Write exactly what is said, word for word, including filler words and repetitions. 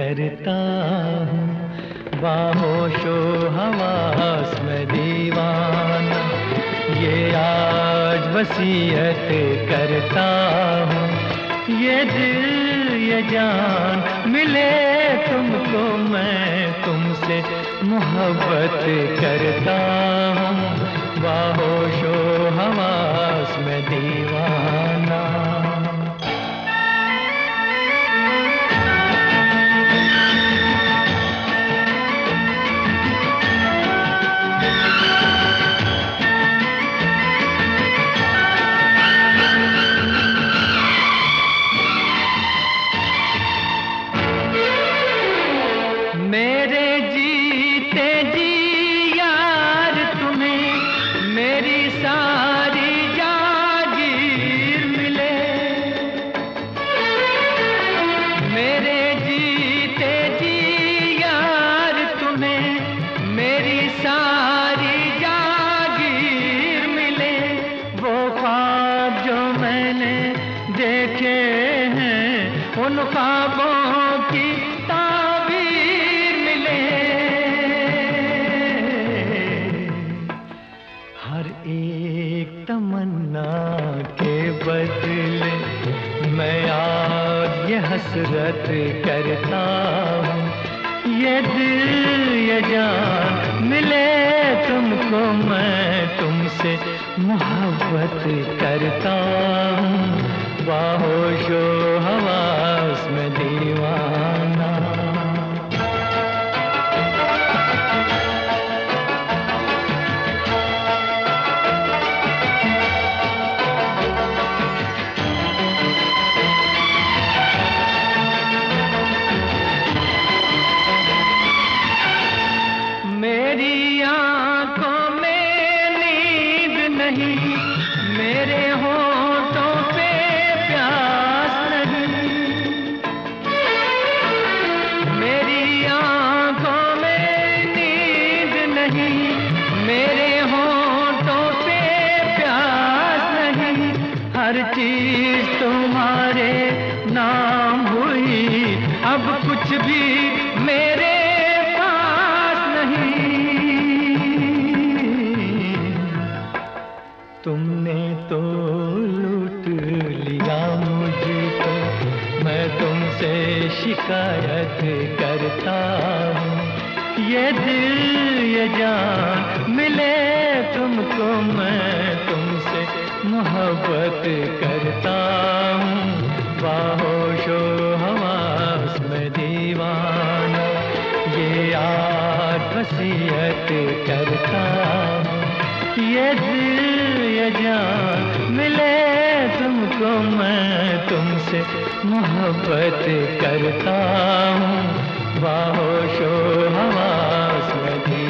करता हूँ, बाहोशो हवास में दीवाना, ये आज वसीयत करता हूँ। ये दिल ये जान मिले तुमको, मैं तुमसे मोहब्बत करता हूँ, बाहोशो हवास में दीवाना। मेरे जीते जी यार तुम्हें मेरी सारी जागीर मिले, मेरे जीते जी यार तुम्हें मेरी सारी जागीर मिले। वो ख्वाब जो मैंने देखे हैं उन ख्वाबों की हर एक तमन्ना के बदले मैं आज ये हसरत करता हूँ। ये दिल ये जान मिले तुमको, मैं तुमसे मोहब्बत करता हूँ, बाहोशो हवास में दीवाना। मेरी आंखों में नींद नहीं, मेरे होठों पे प्यास नहीं, मेरी आंखों में नींद नहीं, मेरे होठों पे प्यास नहीं। हर चीज तुम्हारे नाम हुई, अब कुछ भी मेरे तुमने तो लूट लिया मुझको, मैं तुमसे शिकायत करता हूँ। ये दिल ये जान मिले तुमको, मैं तुमसे मोहब्बत करता हूँ, बाहोशो हवास में दीवाना, ये आज वसीयत करता हूँ। ये दिल ये जान मिले तुमको, मैं तुमसे मोहब्बत करता हूँ, बाहोशो हवास में।